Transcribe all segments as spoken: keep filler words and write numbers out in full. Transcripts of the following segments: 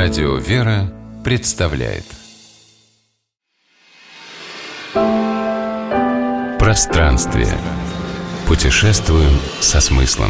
Радио «Вера» представляет Пространствие. Путешествуем со смыслом.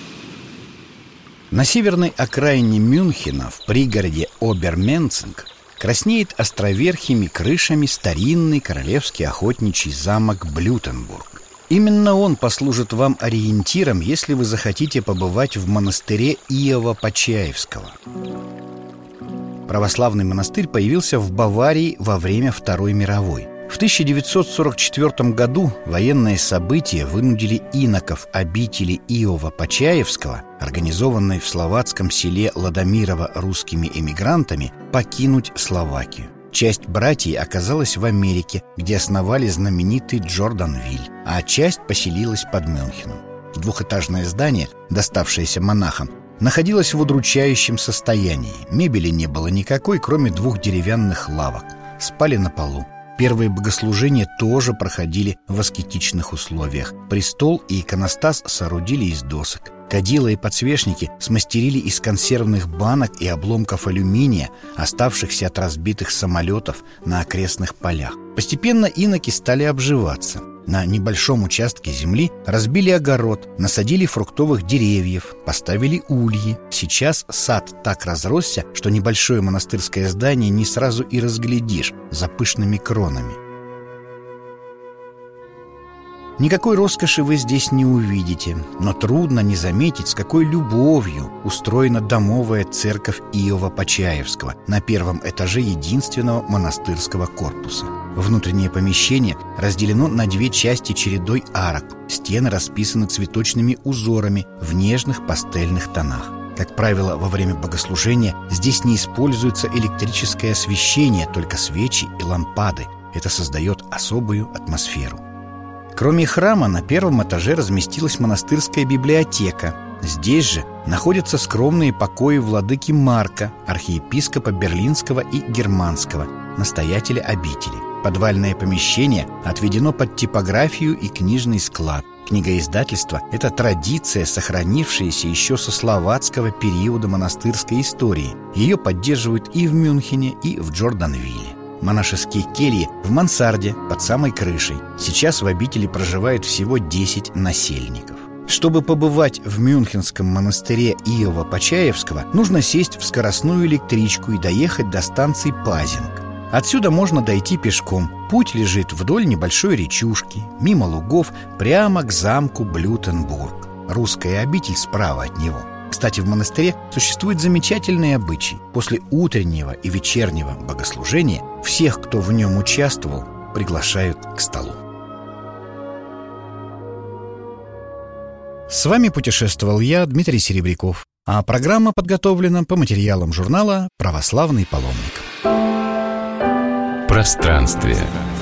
На северной окраине Мюнхена, в пригороде Оберменцинг, краснеет островерхими крышами старинный королевский охотничий замок Блютенбург. Именно он послужит вам ориентиром, если вы захотите побывать в монастыре Иова-Почаевского. Православный монастырь появился в Баварии во время Второй мировой. В тысяча девятьсот сорок четвёртом году военные события вынудили иноков обители Иова-Почаевского, организованной в словацком селе Ладомирово русскими эмигрантами, покинуть Словакию. Часть братьев оказалась в Америке, где основали знаменитый Джорданвиль, а часть поселилась под Мюнхеном. Двухэтажное здание, доставшееся монахам, находилось в удручающем состоянии. Мебели не было никакой, кроме двух деревянных лавок. Спали на полу. Первые богослужения тоже проходили в аскетичных условиях. Престол и иконостас соорудили из досок. Кадила и подсвечники смастерили из консервных банок и обломков алюминия, оставшихся от разбитых самолетов на окрестных полях. Постепенно иноки стали обживаться. На небольшом участке земли разбили огород, насадили фруктовых деревьев, поставили ульи. Сейчас сад так разросся, что небольшое монастырское здание не сразу и разглядишь за пышными кронами. Никакой роскоши вы здесь не увидите, но трудно не заметить, с какой любовью устроена домовая церковь Иова-Почаевского на первом этаже единственного монастырского корпуса. Внутреннее помещение разделено на две части чередой арок. Стены расписаны цветочными узорами в нежных пастельных тонах. Как правило, во время богослужения здесь не используется электрическое освещение, только свечи и лампады. Это создает особую атмосферу. Кроме храма, на первом этаже разместилась монастырская библиотека. Здесь же находятся скромные покои владыки Марка, архиепископа Берлинского и Германского, настоятеля обители. Подвальное помещение отведено под типографию и книжный склад. Книгоиздательство – это традиция, сохранившаяся еще со словацкого периода монастырской истории. Ее поддерживают и в Мюнхене, и в Джорданвилле. Монашеские кельи в мансарде под самой крышей. Сейчас в обители проживает всего десять насельников. Чтобы побывать в мюнхенском монастыре Иова-Почаевского, нужно сесть в скоростную электричку и доехать до станции Пазинг. Отсюда можно дойти пешком. Путь лежит вдоль небольшой речушки, мимо лугов, прямо к замку Блютенбург. Русская обитель справа от него. Кстати, в монастыре существует замечательный обычай. После утреннего и вечернего богослужения всех, кто в нем участвовал, приглашают к столу. С вами путешествовал я, Дмитрий Серебряков, а программа подготовлена по материалам журнала «Православный паломник». Пространствие.